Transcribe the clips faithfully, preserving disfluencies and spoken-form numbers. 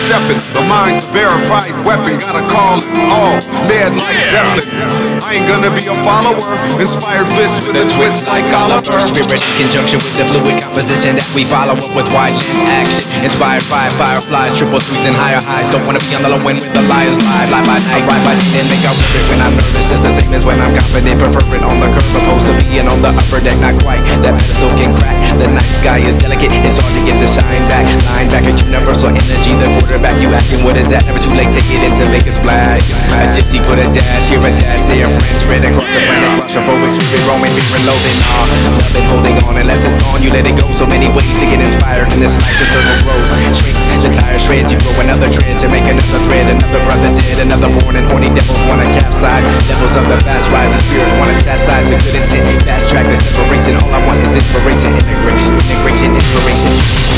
stepping. The mind's a verified weapon, gotta call it all. Mad like Zeppelin. I ain't gonna be a follower. Inspired bliss with a twist like Oliver. Spirit in conjunction with the fluid composition that we follow up with wide lens action. Inspired by fireflies, triple threes and higher highs. Don't wanna be on the low end with the liars live. Lie by night, ride by day, and make out with it when I'm nervous. It's the same as when I'm confident. Prefer it on the curb, opposed to being on the upper deck. Not quite, that pedestal can crack. The night sky is delicate, it's hard to get the shine back. Line back at universal energy, the quarterback. You asking what is that? Never too late to get into Vegas flag. A gypsy put a dash, here a dash there. Friends spread across the planet. Claustrophobic spirit roaming, fear loading. Uh, nothing holding on unless it's gone. You let it go. So many ways to get inspired in this life. The circle grows, shrinks, the tire shreds. You go another tread to make another thread. Another brother dead, another born and horny devils wanna capsize. Devils of the fast rise, the spirit wanna chastise the good intent. Fast track the separation. All I want is inspiration, integration, integration, inspiration.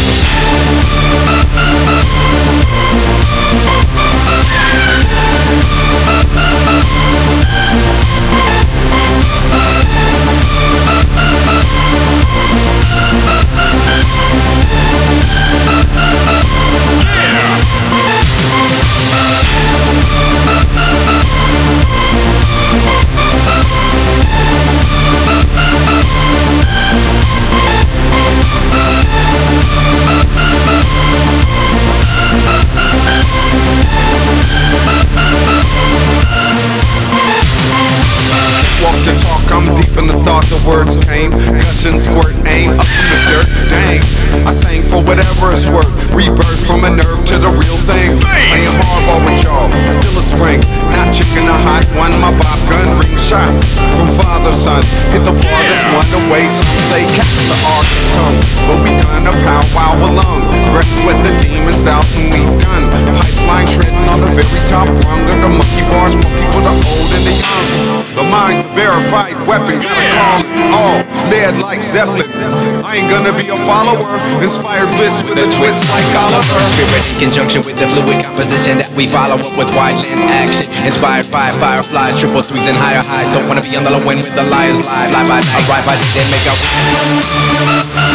Walk the talk, I'm deep in the thought, the words came. Gushing, squirt, aim, up in the dirt, dang. I sang for whatever it's worth. Rebirth from a nerve to the real thing. Playing hardball with y'all, still a spring. Not chicken, a hot one, my bop gun, ring shots. From father, son, hit the farthest one away. Some say catch the artist's tongue, but we gonna powwow along. Rest with the demons out and we done. Pipeline shredding on the very top rung of the monkey bars for people the old and the young. The mind's a verified weapon, gotta call it all. Mad like Zeppelin. I ain't gonna be a follower. Inspired bliss with a twist like Oliver. Spirit in conjunction with the fluid composition that we follow up with wide lens action. Inspired by fireflies, triple threes and higher highs. Don't wanna be on the low end with the liars live. Lie by night, ride by day, then make out.